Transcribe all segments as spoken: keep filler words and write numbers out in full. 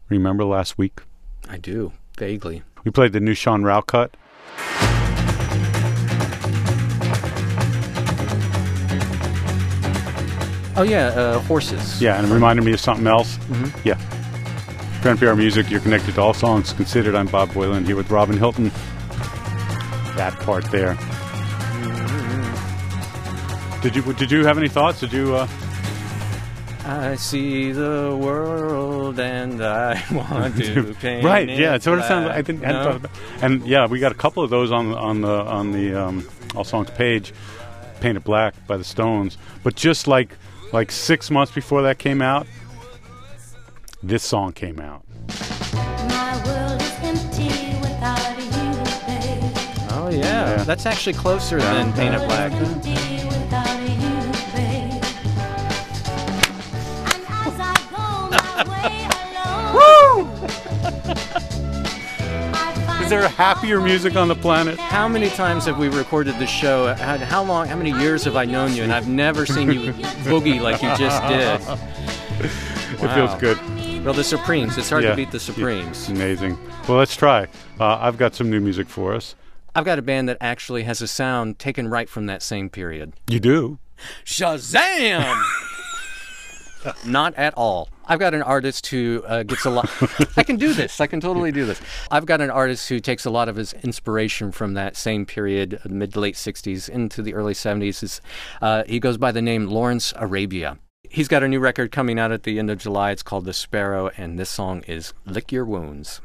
Remember last week? I do, vaguely. We played the new Sean Rao cut. Oh, yeah, uh, Horses. Yeah, and it reminded me of something else. Mm-hmm. Yeah. For N P R Music, you're connected to all songs considered. I'm Bob Boylan here with Robin Hilton. That part there. Did you Did you have any thoughts? Did you... Uh... I see the world and I want to paint right? it Yeah, it sort of sounds. black. I didn't. No? hadn't thought about, and yeah, we got a couple of those on on the on the um, All Songs page, "Painted Black" by the Stones. But just like like six months before that came out, this song came out. My world is empty without you, babe. Oh yeah. Yeah. That's actually closer than "Painted Black." Empty without you, babe. And as I go my way alone, I find Is there a happier music on the planet? How many times have we recorded this show? How, how long? How many years have I known you? And I've never seen you boogie like you just did. It feels good. Well, the Supremes. It's hard Yeah. to beat the Supremes. Amazing. Well, let's try. Uh, I've got some new music for us. I've got a band that actually has a sound taken right from that same period. You do? Shazam! Not at all. I've got an artist who uh, gets a lot... I can do this. I can totally do this. I've got an artist who takes a lot of his inspiration from that same period, mid to late sixties into the early seventies. It's, uh, he goes by the name Lawrence Arabia. He's got a new record coming out at the end of July. It's called The Sparrow, and this song is Lick Your Wounds.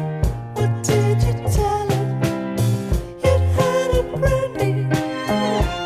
What did you tell him? You'd had a brandy.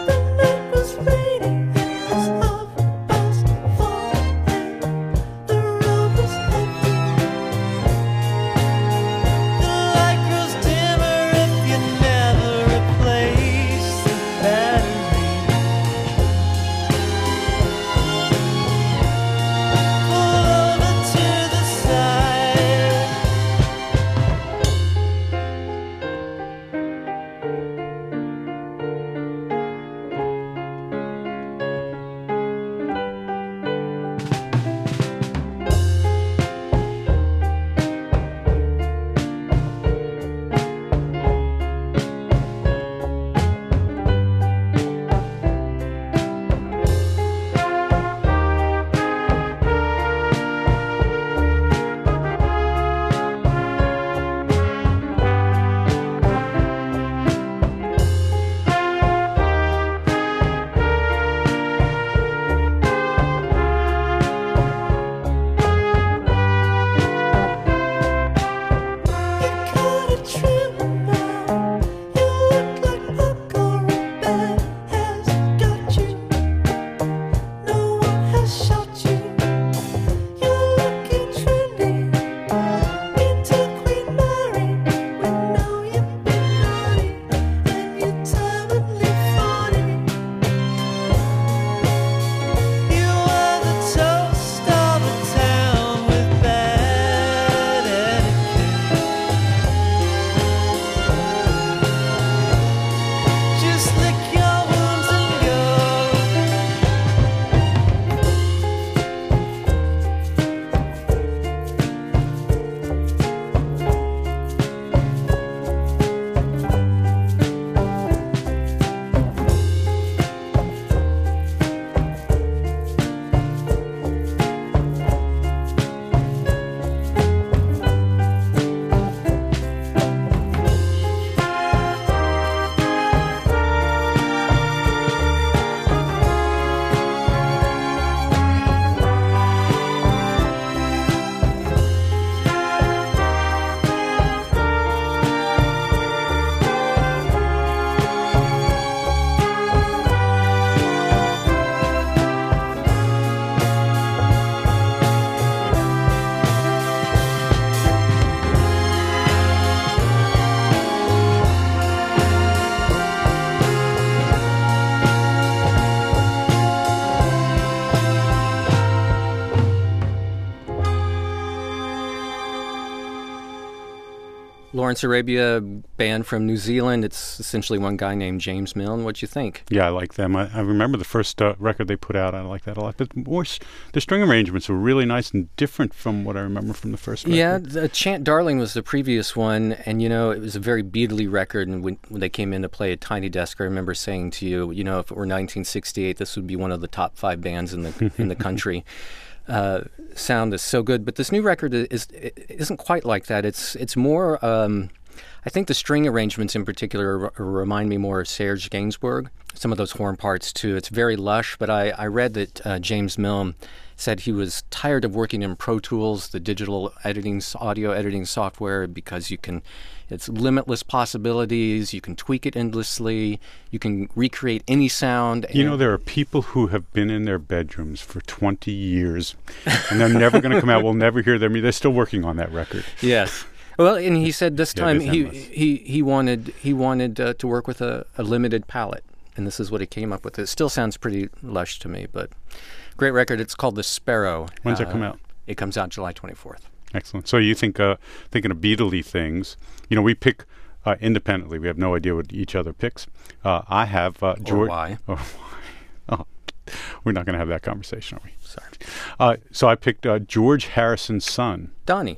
Lawrence Arabia band from New Zealand. It's essentially one guy named James Milne. What'd you think? Yeah, I like them. I, I remember the first uh, record they put out. I like that a lot. But more, s- the string arrangements were really nice and different from what I remember from the first record. Yeah, the Chant Darling was the previous one, and you know, it was a very Beatley record. And when, when they came in to play at Tiny Desk, I remember saying to you, you know, if it were nineteen sixty-eight, this would be one of the top five bands in the in the country. Uh, sound is so good, but this new record is, is isn't quite like that. It's it's more. Um, I think the string arrangements in particular r- remind me more of Serge Gainsbourg. Some of those horn parts too. It's very lush. But I, I read that uh, James Milne said he was tired of working in Pro Tools, the digital editing, audio editing software, because you can, it's limitless possibilities. You can tweak it endlessly. You can recreate any sound. You know, there are people who have been in their bedrooms for twenty years, and they're never going to come out. We'll never hear them. They're still working on that record. Yes. Well, and he said this Yeah, time it is he, endless. he he wanted he wanted uh, to work with a, a limited palette, and this is what he came up with. It still sounds pretty lush to me, but great record. It's called The Sparrow. When's it Uh, come out? It comes out July twenty-fourth. Excellent. So you think, uh, thinking of Beatley things, you know, we pick uh, independently. We have no idea what each other picks. Uh, I have uh, George. why. Or why? Oh, we're not going to have that conversation, are we? Sorry. Uh, so I picked uh, George Harrison's son, Donnie.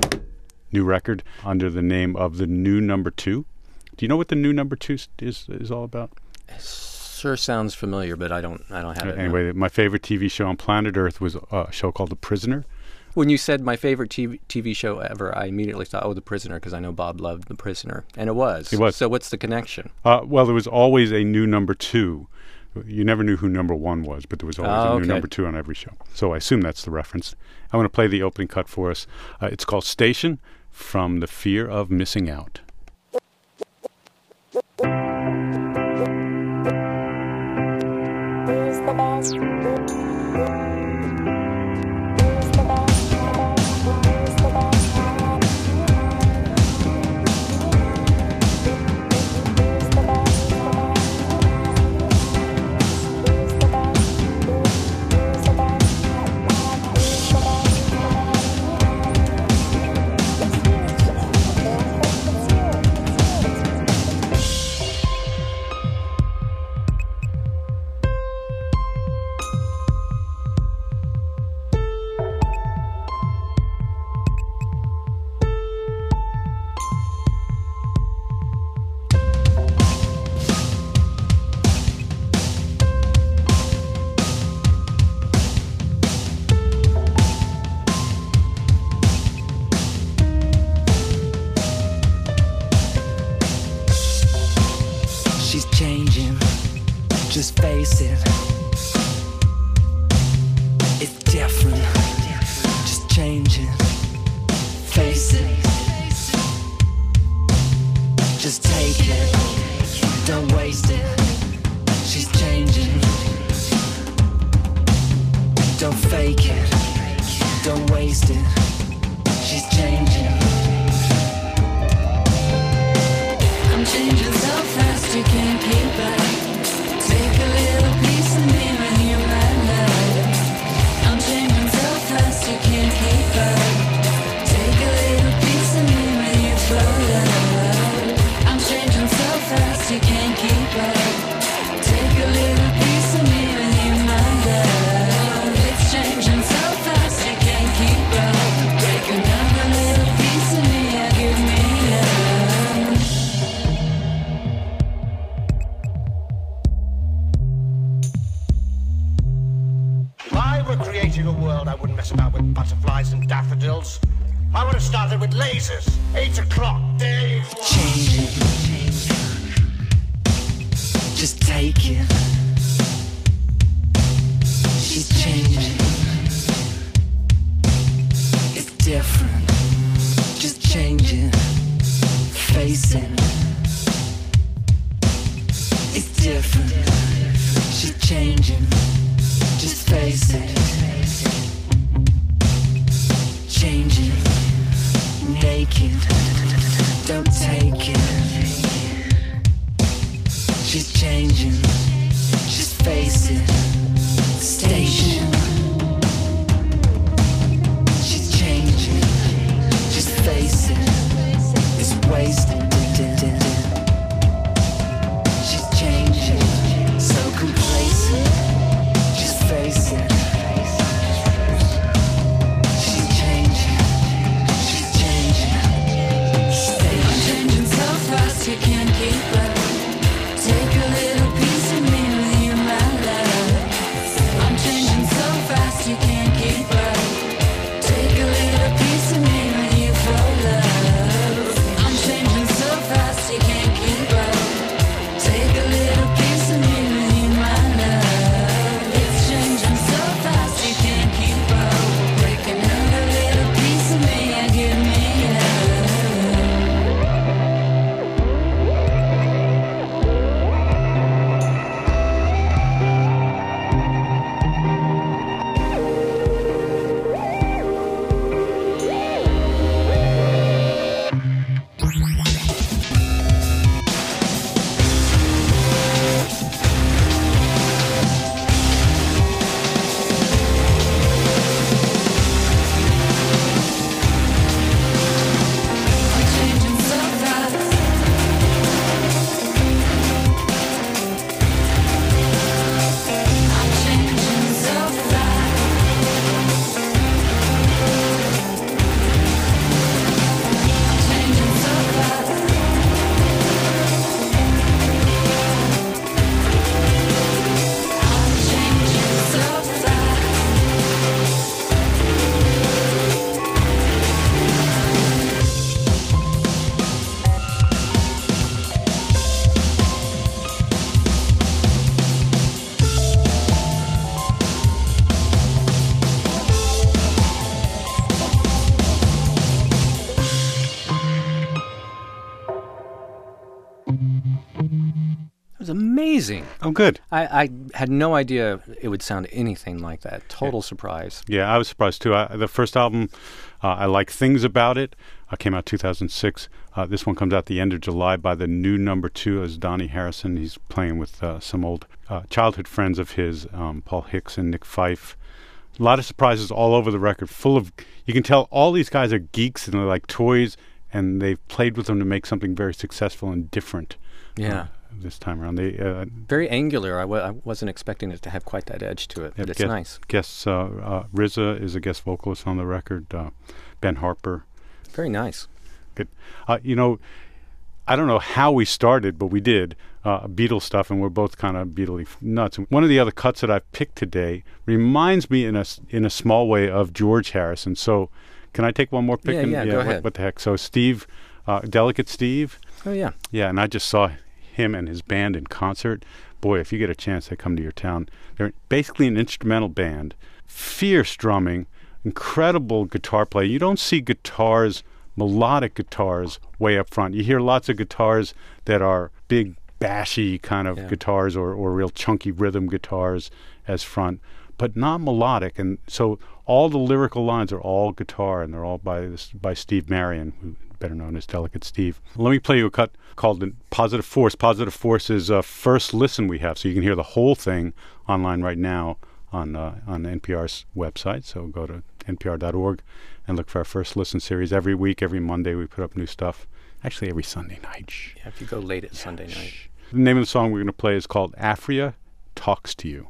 new record under the name of The New Number Two. Do you know what The New Number Two s- is is all about? Sure sounds familiar, but I don't I don't have it. no. Anyway, my favorite T V show on planet Earth was a show called The Prisoner. When you said my favorite T V, T V show ever, I immediately thought, oh, The Prisoner, because I know Bob loved The Prisoner. And it was. It was. So what's the connection? Uh, well, there was always a new number two. You never knew who number one was, but there was always Oh, a new okay. number two on every show. So I assume that's the reference. I want to play the opening cut for us. Uh, it's called Station, from The Fear of Missing Out. Who's the best? Who's the best? Who's the best? Who's the best? Who's the best? Who's the She's changing, just face it. It's different, just changing. Face it, just take it, don't waste it. She's changing, don't fake it, don't waste it. She's changing. I'm changing so fast you can't keep up. Take a little piece of me with your mad love. I'm changing so fast you can't keep up. Take a little piece of me with your flow love. I'm changing so fast you can't keep up. Take a little piece of me with your mad love. It's changing so fast you can't keep up. Take another little piece of me, yeah, give me love. If I were creating a world, I wouldn't mess about with butterflies and daffodils. I would have started with lasers. Eight o'clock, day one. Changing, just take it. She's changing. It's different, just changing. Face it. It's different. She's changing. Just face it. Changing. Naked. Don't take it. She's changing. Just face it. Station. She's changing. Just face it. It's way was amazing. Oh, good. I, I had no idea it would sound anything like that. Total surprise. Yeah, I was surprised too. I, the first album, uh, I like Things About It. Uh, came out two thousand six. Uh, this one comes out the end of July by the new number two as Donnie Harrison. He's playing with uh, some old uh, childhood friends of his, um, Paul Hicks and Nick Fife. A lot of surprises all over the record, full of, you can tell all these guys are geeks and they like toys, and they've played with them to make something very successful and different. Yeah. Uh, this time around. They uh, Very angular. I w- I wasn't expecting it to have quite that edge to it, but it's guest, nice. Guests, uh, uh, R Z A is a guest vocalist on the record. Uh, Ben Harper. Very nice. Good. Uh, you know, I don't know how we started, but we did uh, Beatles stuff, and we're both kind of Beatley nuts. One of the other cuts that I've picked today reminds me in a s- in a small way of George Harrison. So, can I take one more pick? Yeah, And- yeah, go what, ahead. What the heck? So, Steve, uh, Delicate Steve. Oh, yeah. Yeah, and I just saw him and his band in concert. Boy, if you get a chance to come to your town, they're basically an instrumental band, fierce drumming, incredible guitar play. You don't see guitars, melodic guitars, way up front. You hear lots of guitars that are big, bashy kind of Yeah. guitars or, or real chunky rhythm guitars as front, but not melodic. And so all the lyrical lines are all guitar, and they're all by this, by Steve Marion, who better known as Delicate Steve. Let me play you a cut called Positive Force. Positive Force is a first listen we have, so you can hear the whole thing online right now on uh, on N P R's website. So go to N P R dot org and look for our first listen series. Every week, every Monday, we put up new stuff. Actually, every Sunday night. Shh. Yeah, if you go late at Sunday night. The name of the song we're going to play is called Afria Talks to You.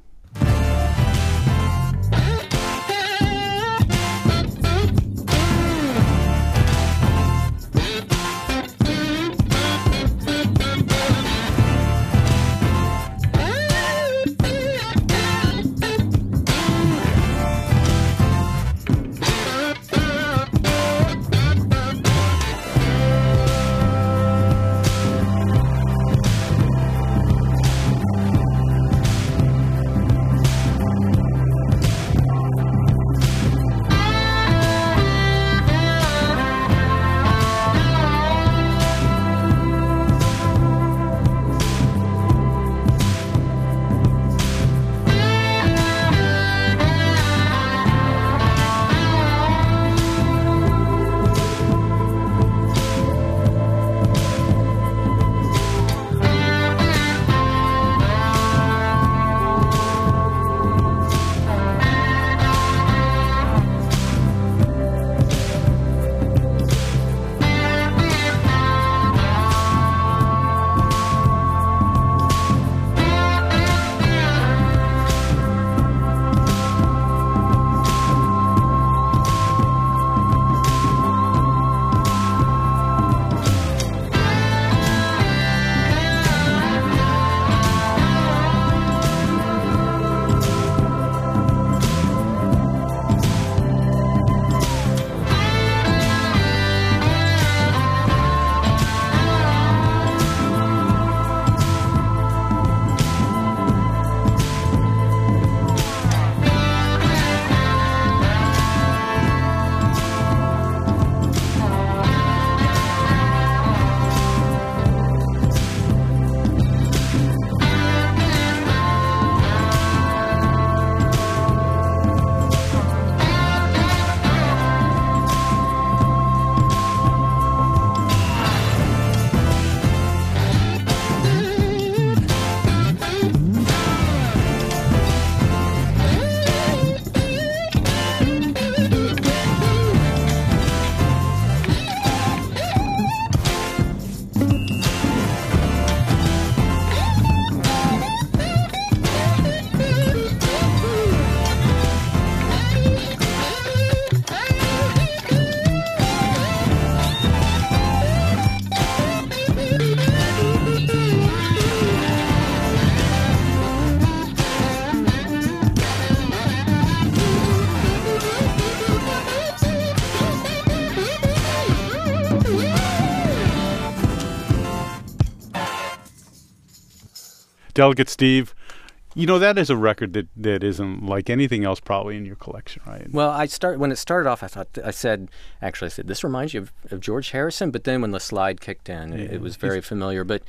Delicate Steve. You know, that is a record that, that isn't like anything else probably in your collection, right? Well, I start when it started off. I thought I said actually I said this reminds you of, of George Harrison, but then when the slide kicked in, it, it was very familiar. But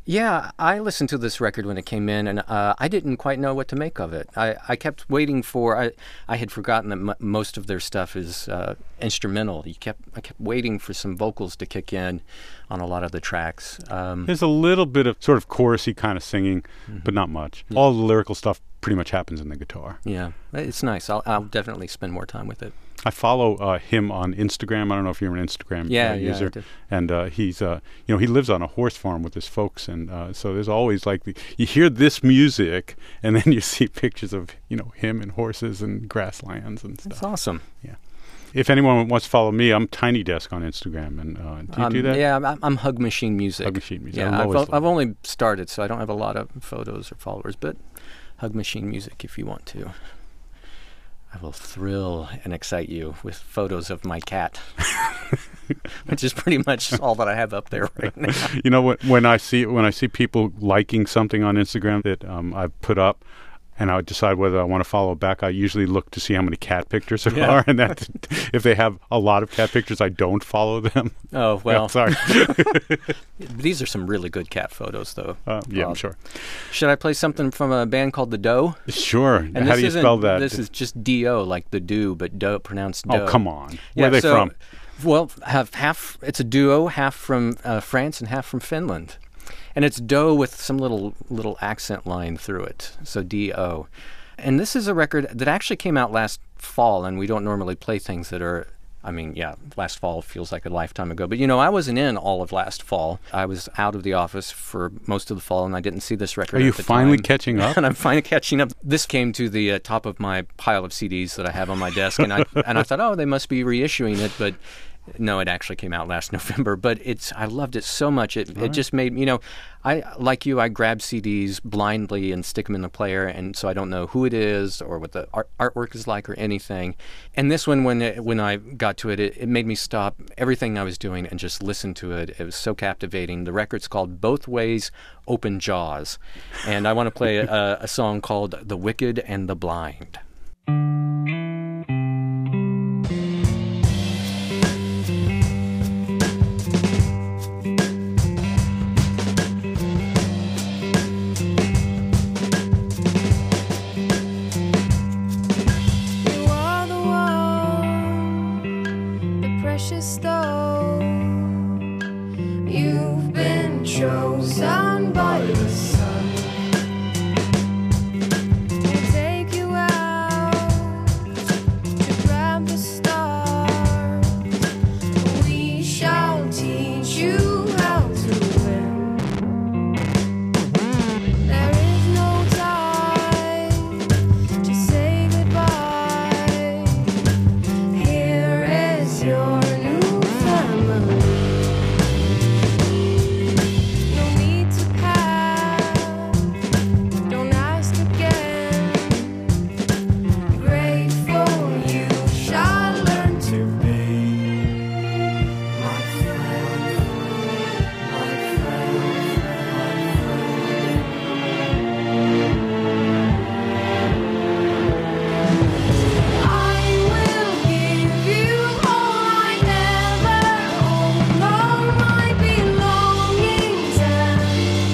Yeah, I listened to this record when it came in, and uh, I didn't quite know what to make of it. I, I kept waiting for. I, I had forgotten that m- most of their stuff is uh, instrumental. You kept I kept waiting for some vocals to kick in on a lot of the tracks. Um, There's a little bit of sort of chorusy kind of singing, but not much. All the lyrical stuff pretty much happens in the guitar. yeah, it's nice. I'll, I'll definitely spend more time with it. I follow uh, him on Instagram. I don't know if you're an Instagram Yeah, uh, yeah, I user. do. And uh, he's, uh, you know, he lives on a horse farm with his folks, and uh, so there's always like the, you hear this music, and then you see pictures of you know him and horses and grasslands and stuff. It's awesome. If anyone wants to follow me, I'm Tiny Desk on Instagram, and uh, do you Um, do that? Yeah, I'm, I'm Hug Machine Music. Hug Machine Music. Yeah, I've I've, always o- I've only started, so I don't have a lot of photos or followers, but Hug Machine Music if you want to. I will thrill and excite you with photos of my cat, which is pretty much all that I have up there right now. You know, when, when I see when I see people liking something on Instagram that um, I've put up, and I decide whether I want to follow back, I usually look to see how many cat pictures there Yeah. are, and that if they have a lot of cat pictures, I don't follow them. Oh, well, Yeah, sorry. these are some really good cat photos, though. Uh, yeah, I'm Bob. sure. Should I play something from a band called The Doe? Sure. And how this do you isn't- spell that? This is just D O, like the do, but doe, pronounced doe. oh, come on. Yeah, Where are they so- from? Well, have half. It's a duo, half from uh, France and half from Finland, and it's doe with some little little accent line through it. So D O, and this is a record that actually came out last fall, and we don't normally play things that are. I mean, yeah, last fall feels like a lifetime ago. But, you know, I wasn't in all of last fall. I was out of the office for most of the fall, and I didn't see this record Are you at the finally time. catching up? And I'm finally catching up. This came to the uh, top of my pile of C Ds that I have on my desk, and I and I thought, oh, they must be reissuing it, but no, it actually came out last November. But it's I loved it so much. It it just made you know, I like you. I grab C Ds blindly and stick them in the player, and so I don't know who it is or what the art, artwork is like or anything. And this one, when it, when I got to it, it, it made me stop everything I was doing and just listen to it. It was so captivating. The record's called Both Ways, Open Jaws, and I want to play a, a song called The Wicked and the Blind. You are the one, the precious stone. You've been chosen by the sun to take you out to grab the stars. We shall teach you how to win. There is no time to say goodbye. Here is your new family. No need to pack, don't ask again. Grateful you shall learn to be. My friend, my friend, my I will give you all I never owned, all my belongings and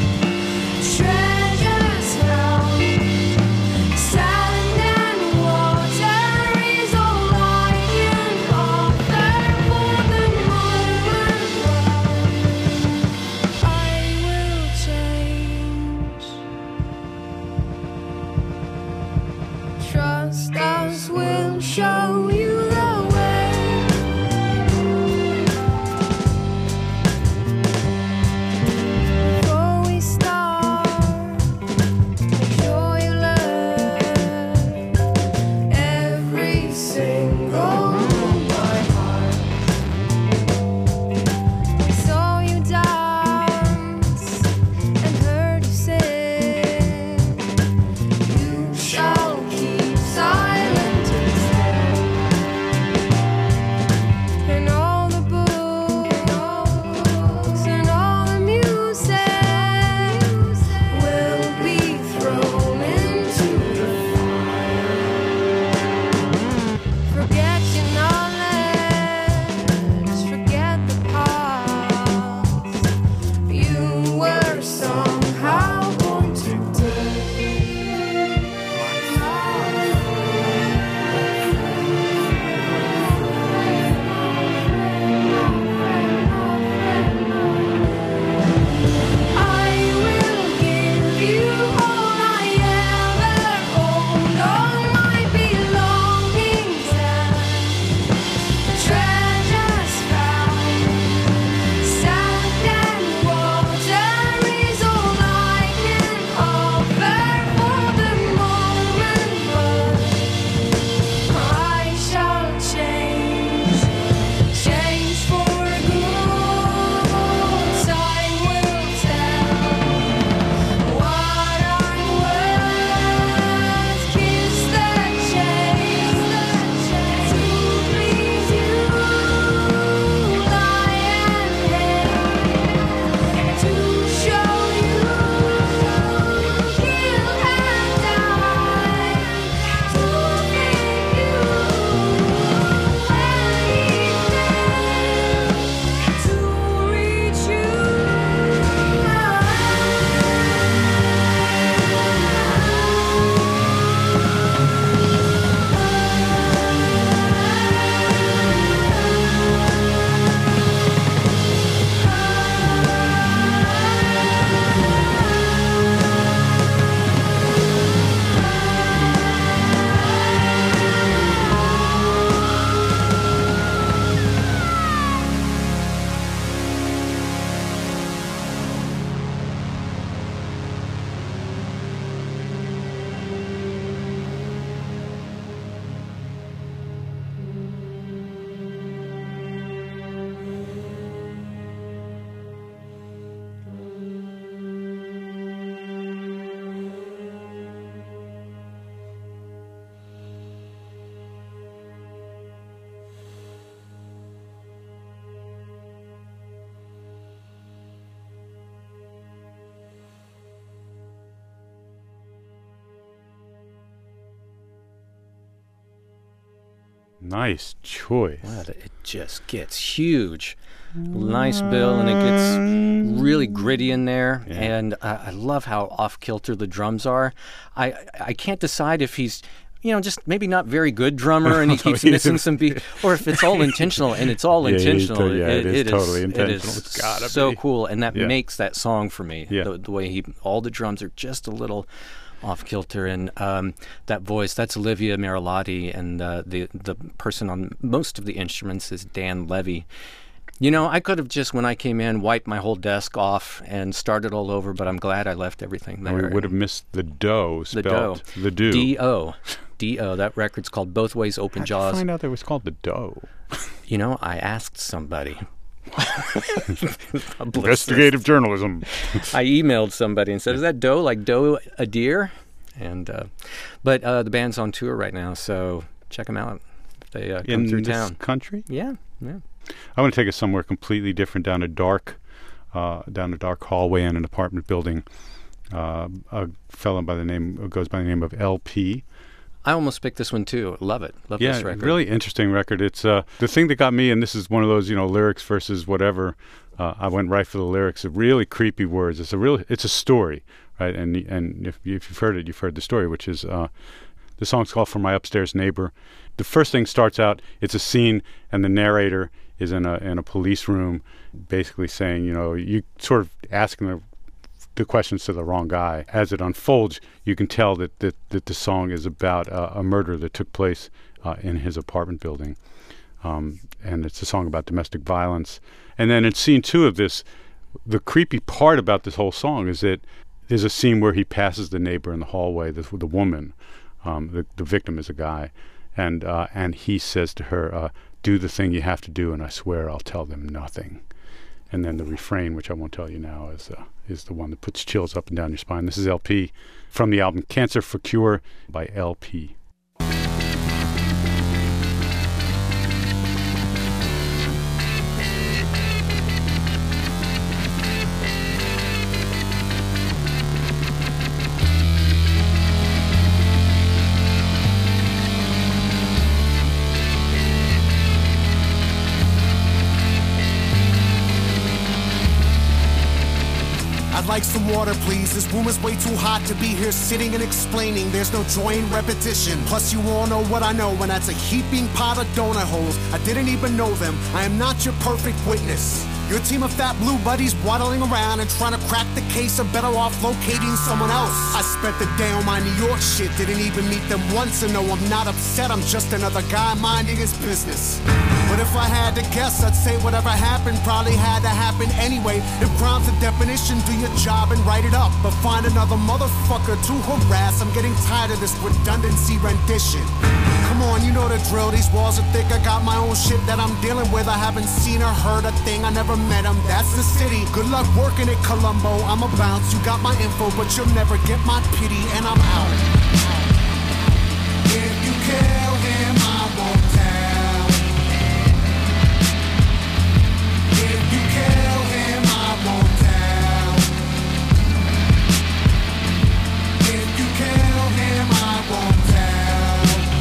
treasures found. Sand and water is all I can offer for the moment. I will change. Trust us, we'll show you the way. Before we start, make sure you learn every single by heart. We saw you dance and heard you sing. You shall keep silent instead. Nice choice. Well, it just gets huge. Nice bill, and it gets really gritty in there. Yeah. And uh, I love how off kilter the drums are. I I can't decide if he's, you know, just maybe not very good drummer and he keeps He missing is. some beat, or if it's all intentional, and it's all Yeah, he's intentional. to- yeah, it is totally It intentional. is It's gotta so be. cool, and that Yeah. makes that song for me. Yeah. The, the way he, all the drums are just a little off kilter, and um, that voice, that's Olivia Marilotti, and uh, the the person on most of the instruments is Dan Levy. You know, I could have just, when I came in, wiped my whole desk off and started all over, but I'm glad I left everything there. And we would have missed the dough the spelled dough. the do. D O. D O. That record's called Both Ways Open How'd you Jaws. find out that it was called the dough? You know, I asked somebody. Investigative journalism. I emailed somebody and said, "Is that doe like doe a deer?" And uh, but uh, the band's on tour right now, so check them out if they uh, come In through this town. country? Yeah, yeah. I want to take us somewhere completely different, down a dark, uh, down a dark hallway in an apartment building. Uh, a fellow by the name who goes by the name of L P. I almost picked this one too. Love it. Love Yeah, this record. really interesting record. It's uh, the thing that got me, and this is one of those, you know, lyrics versus whatever. Uh, I went right for the lyrics. Really creepy words. It's a real, it's a story, right? And and if, if you've heard it, you've heard the story, which is uh, the song's called "For My Upstairs Neighbor." The first thing starts out, it's a scene, and the narrator is in a in a police room, basically saying, you know, you sort of asking the the questions to the wrong guy. As it unfolds, you can tell that that, that the song is about uh, a murder that took place uh, in his apartment building, um, and it's a song about domestic violence. And then in scene two of this, the creepy part about this whole song is that there's a scene where he passes the neighbor in the hallway, the, the woman, um, the, the victim is a guy, and uh, and he says to her, uh, "Do the thing you have to do, and I swear I'll tell them nothing." And then the refrain, which I won't tell you now, is uh, is the one that puts chills up and down your spine. This is L P from the album "Cancer for Cure" by L P. I'd like some water, please. This room is way too hot to be here sitting and explaining. There's no joy in repetition. Plus, you all know what I know, and that's a heaping pot of donut holes. I didn't even know them. I am not your perfect witness. Your team of fat blue buddies waddling around and trying to crack the case are better off locating someone else. I spent the day on my New York shit, didn't even meet them once, and no, I'm not upset. I'm just another guy minding his business. But if I had to guess, I'd say whatever happened probably had to happen anyway. If crime's a definition, do your job and write it up. But find another motherfucker to harass. I'm getting tired of this redundancy rendition. Come on, you know the drill. These walls are thick. I got my own shit that I'm dealing with. I haven't seen or heard a thing. I never met him. That's the city. Good luck working at Columbo. I'm a bounce. You got my info, but you'll never get my pity. And I'm out. If you kill him, I won't tell. If you kill him, I won't tell. If you kill him, I won't tell.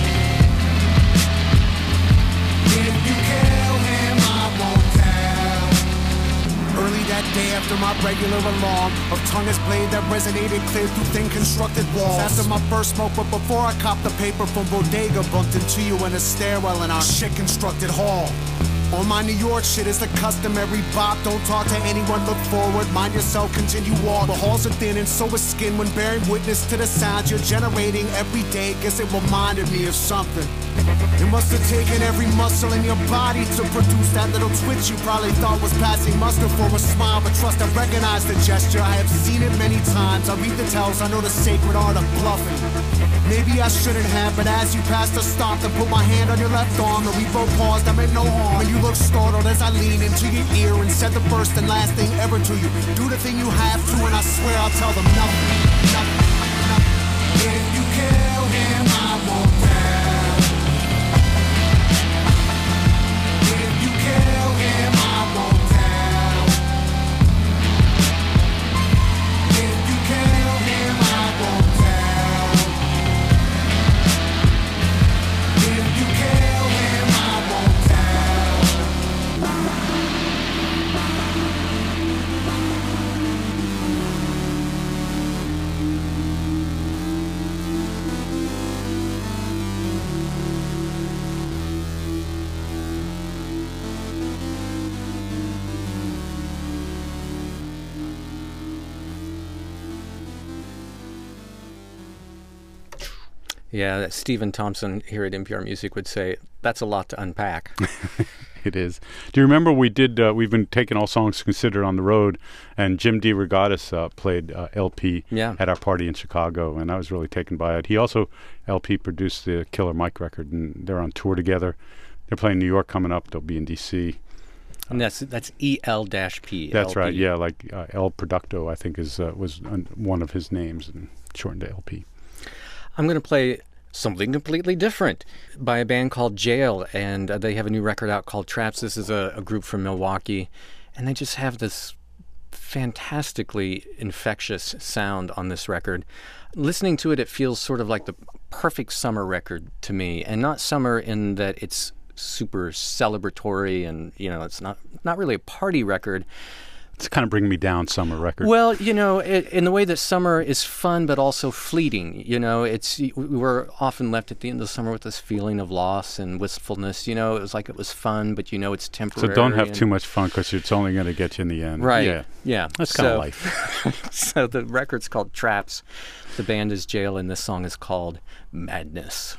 If you kill him, I won't tell. Early that day after my regular alarm of tongueless blade that resonated clear through thin constructed walls. After my first smoke, but before I copped the paper from Bodega, bumped into you in a stairwell in our shit constructed hall. On my New York shit is the customary bop. Don't talk to anyone, look forward, mind yourself, continue walk. The halls are thin and so is skin when bearing witness to the sounds you're generating every day. Guess it reminded me of something. It must have taken every muscle in your body to produce that little twitch you probably thought was passing muster for a smile. But trust, I recognize the gesture. I have seen it many times. I read the tells, I know the sacred art of bluffing. Maybe I shouldn't have, but as you passed, I stopped and put my hand on your left arm. And we both paused, I meant no harm. And you looked startled as I leaned into your ear and said the first and last thing ever to you. Do the thing you have to, and I swear I'll tell them nothing. Nothing. Nothing. If you kill him, I won't tell. If you kill him, I won't tell. If you kill him, I won't tell. If you kill him, Yeah, that Stephen Thompson here at N P R Music would say, that's a lot to unpack. It is. Do you remember we did, uh, we've been taking all songs considered on the road, and Jim DeRogatis uh, played uh, L P Yeah. at our party in Chicago, and I was really taken by it. He also, L P produced the Killer Mike record, and they're on tour together. They're playing New York coming up. They'll be in D C. And that's that's E L P. That's L P. right, yeah, like uh, El Producto, I think, is uh, was un- one of his names, and shortened to L P. I'm going to play something completely different by a band called Jail, and uh, they have a new record out called Traps. This is a, a group from Milwaukee, and they just have this fantastically infectious sound on this record. Listening to it, it feels sort of like the perfect summer record to me, and not summer in that it's super celebratory and, you know, it's not not really a party record. It's kind of bringing me down summer record. Well, you know, it, in the way that summer is fun but also fleeting. You know, it's we're often left at the end of the summer with this feeling of loss and wistfulness. You know, it was like it was fun, but you know it's temporary. So don't have and- too much fun because it's only going to get you in the end. Right. Yeah. Yeah. That's kind of So- life. So the record's called Traps. The band is Jail, and this song is called Madness.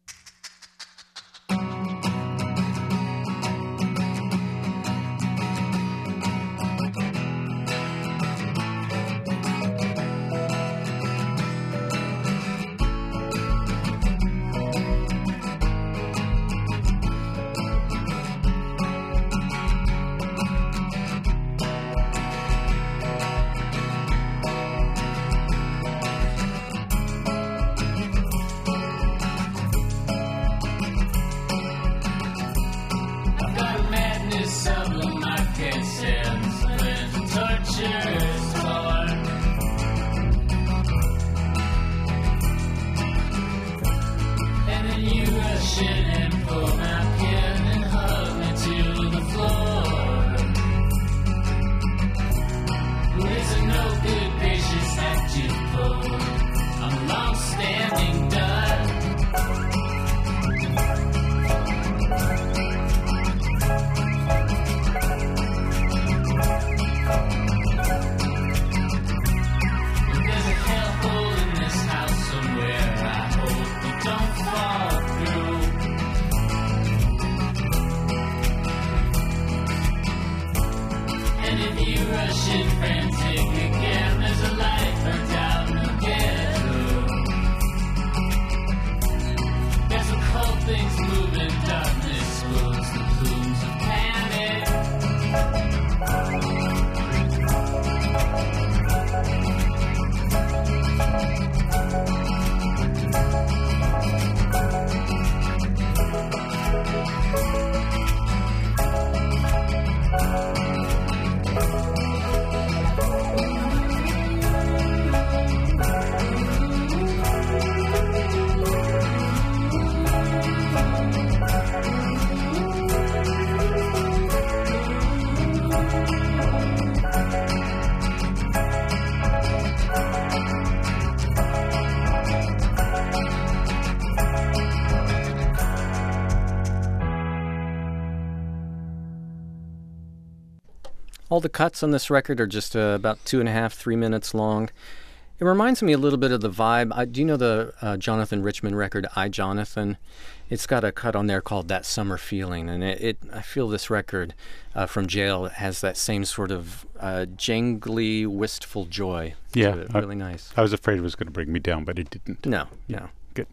All the cuts on this record are just uh, about two and a half, three minutes long. It reminds me a little bit of the vibe. I, do you know the uh, Jonathan Richman record, I, Jonathan? It's got a cut on there called That Summer Feeling, and it, it I feel this record uh, from Jail has that same sort of uh, jangly, wistful joy to Yeah, it. I- Really nice. I was afraid it was going to bring me down, but it didn't. No, no. Good.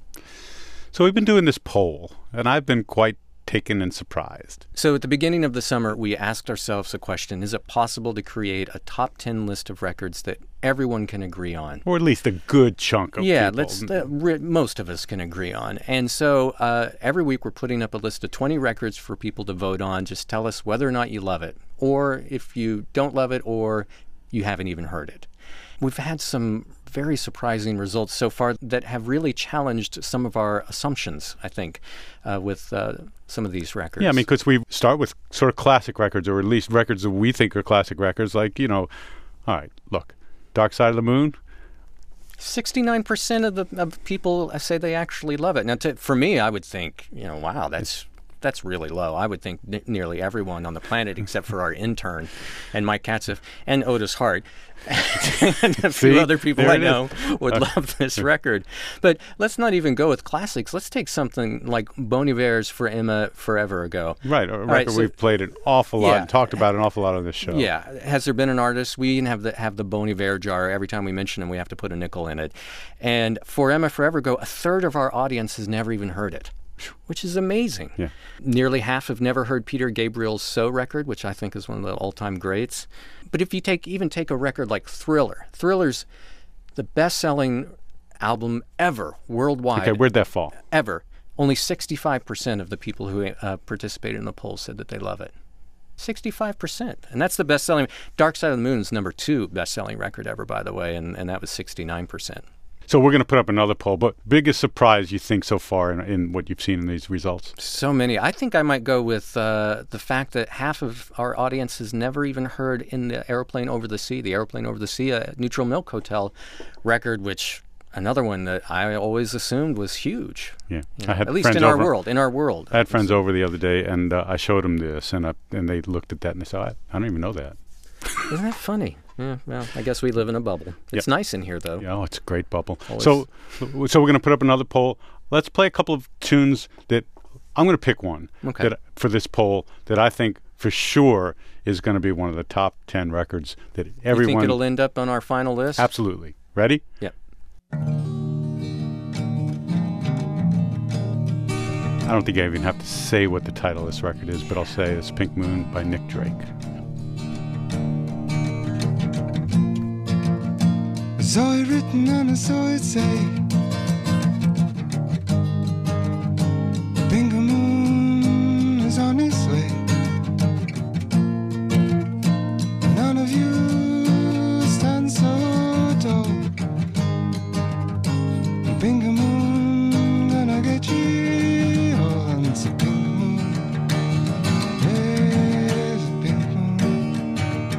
So we've been doing this poll, and I've been quite taken and surprised. So at the beginning of the summer, we asked ourselves a question: is it possible to create a top ten list of records that everyone can agree on? Or at least a good chunk of Yeah, people. let's. Uh, re- most of us can agree on. And so uh, every week we're putting up a list of twenty records for people to vote on. Just tell us whether or not you love it, or if you don't love it, or you haven't even heard it. We've had some very surprising results so far that have really challenged some of our assumptions, I think, uh, with uh, some of these records. Yeah, I mean, because we start with sort of classic records, or at least records that we think are classic records, like, you know, all right, look, Dark Side of the Moon. sixty-nine percent of the of people say they actually love it. Now, to, for me, I would think, you know, wow, that's that's really low. I would think n- nearly everyone on the planet, except for our intern and Mike Katzeff and Otis Hart and a few See? other people There I it know is. would love this record. But let's not even go with classics. Let's take something like Bon Iver's For Emma Forever Ago. Right, a record right, so- we've played an awful lot Yeah. and talked about an awful lot on this show. Yeah. Has there been an artist? We even have the have the Bon Iver jar. Every time we mention him, we have to put a nickel in it. And For Emma Forever Ago, a third of our audience has never even heard it, which is amazing. Yeah. Nearly half have never heard Peter Gabriel's So record, which I think is one of the all-time greats. But if you take even take a record like Thriller, Thriller's the best-selling album ever worldwide. Okay, where'd that fall? Ever. Only sixty-five percent of the people who uh, participated in the poll said that they love it. sixty-five percent. And that's the best-selling. Dark Side of the Moon is number two best-selling record ever, by the way, and, and that was sixty-nine percent. So we're going to put up another poll, but biggest surprise you think so far in, in what you've seen in these results? So many. I think I might go with uh, the fact that half of our audience has never even heard In the Airplane Over the Sea, the Airplane Over the Sea, a Neutral Milk Hotel record, which another one that I always assumed was huge. Yeah, You know, I had at least friends in our over- world. In our world. I had friends over the other day, and uh, I showed them this, and, I, and they looked at that and they said, I, I don't even know that. Isn't that funny? Yeah, well, I guess we live in a bubble. It's nice in here, though. Yeah, oh, it's a great bubble. Always. So, so we're going to put up another poll. Let's play a couple of tunes that I'm going to pick one Okay. that for this poll that I think for sure is going to be one of the top ten records that You everyone. think it'll end up on our final list? Absolutely. Ready? Yep. I don't think I even have to say what the title of this record is, but I'll say it's Pink Moon by Nick Drake. I saw it written and I saw it say, Pink moon is on its way. None of you stand so tall. Pink moon gonna get you all, and it's a pink moon. Yes, a pink moon.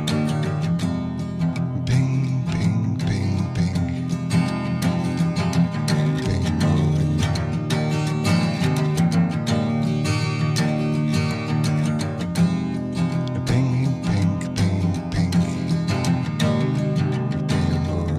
Pink, pink, pink, pink. Pink moon. Pink, pink, pink, pink. Pink moon.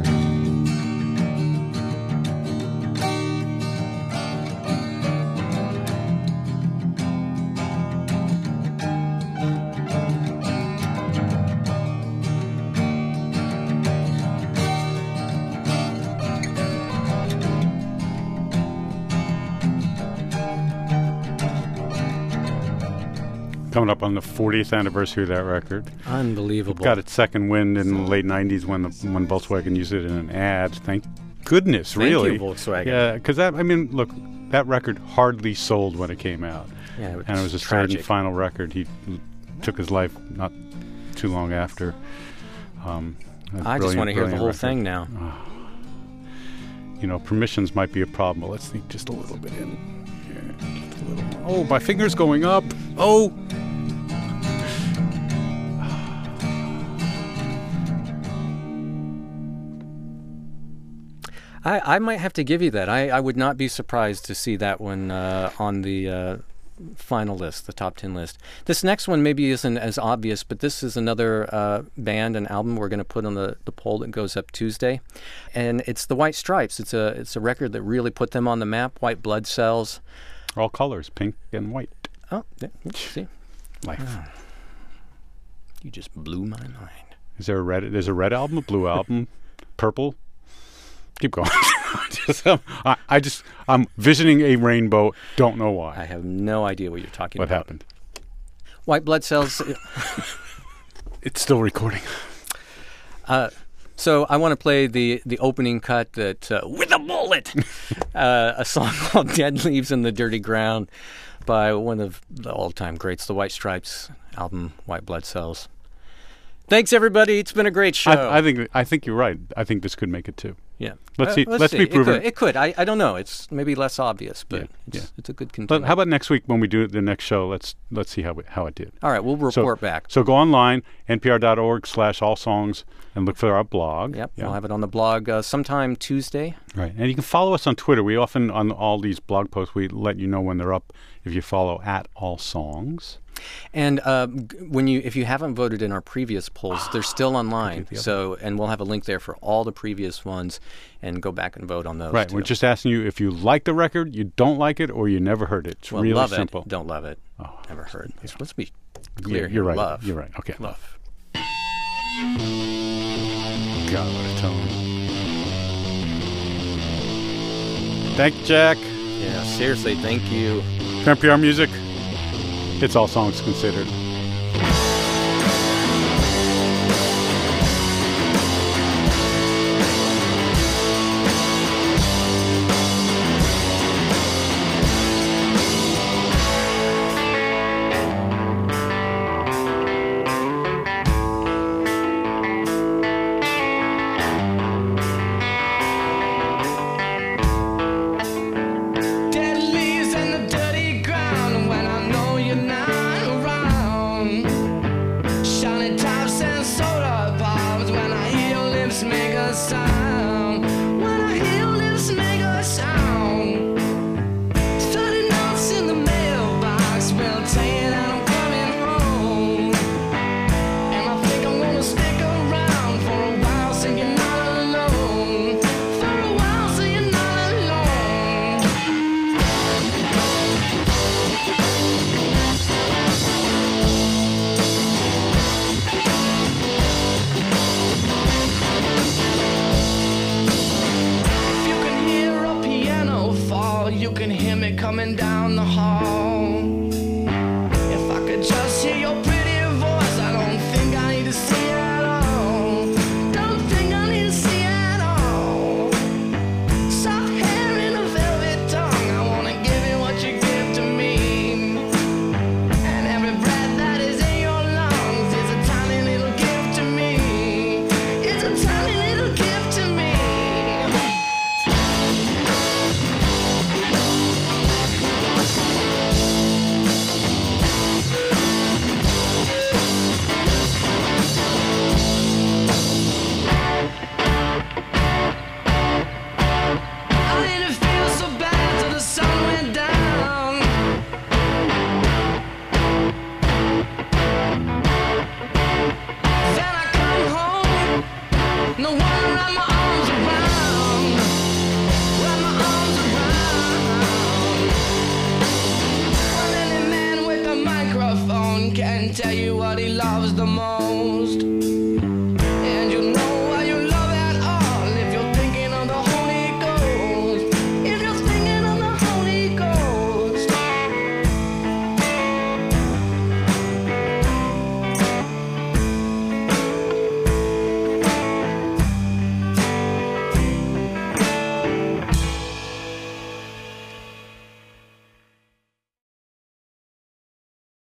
Coming up on the fortieth anniversary of that record. Unbelievable. Got its second wind in the late nineties when the, when Volkswagen used it in an ad. Thank goodness, Thank really. you, Volkswagen. Yeah, because that, I mean, look, that record hardly sold when it came out. Yeah, and it was his third tragic. and final record. He l- took his life not too long after. Um, a I just brilliant, want to hear the brilliant whole record. thing now. You know, permissions might be a problem, but let's sneak just a little bit in. Yeah, just a little more. Oh, my finger's going up. Oh! I, I might have to give you that. I, I would not be surprised to see that one uh, on the uh, final list, the top ten list. This next one maybe isn't as obvious, but this is another uh, band and album we're going to put on the, the poll that goes up Tuesday. And it's the White Stripes. It's a it's a record that really put them on the map, White Blood Cells. All colors, pink and white. Oh, yeah, see? Life. You just blew my mind. Is there a red? There's a red album, a blue album, purple. Keep going. just, um, I, I just I'm visioning a rainbow. Don't know why. I have no idea what you're talking What about. happened? White Blood Cells. It's still recording. Uh, so I want to play the, the opening cut that uh, with a bullet, uh, a song called "Dead Leaves in the Dirty Ground" by one of the all-time greats, the White Stripes album, White Blood Cells. Thanks, everybody. It's been a great show. I, I think I think you're right. I think this could make it too. Yeah. Let's Uh, see. Let's see. be It proven. could, it could. I, I don't know. It's maybe less obvious, but Yeah, it's, yeah. it's a good But contender. how about next week when we do the next show? Let's let's see how we, how it did. All right, we'll So- report back. So go online, npr.org slash all songs, and look for our blog. Yep, Yeah. we'll have it on the blog uh, sometime Tuesday. Right. And you can follow us on Twitter. We often, on all these blog posts, we let you know when they're up if you follow at all songs. And uh, g- when you, if you haven't voted in our previous polls, they're still online. So, and we'll have a link there for all the previous ones, and go back and vote on those. Right. too. We're just asking you if you like the record, you don't like it, or you never heard it. It's well, really love simple. it, don't love it, Oh, never heard. It's supposed to be Yeah, clear you're here. right. Love. You're right. Okay. Love. God, what a tone. Thank you, Jack. Yeah, seriously, thank you. For N P R Music, it's All Songs Considered.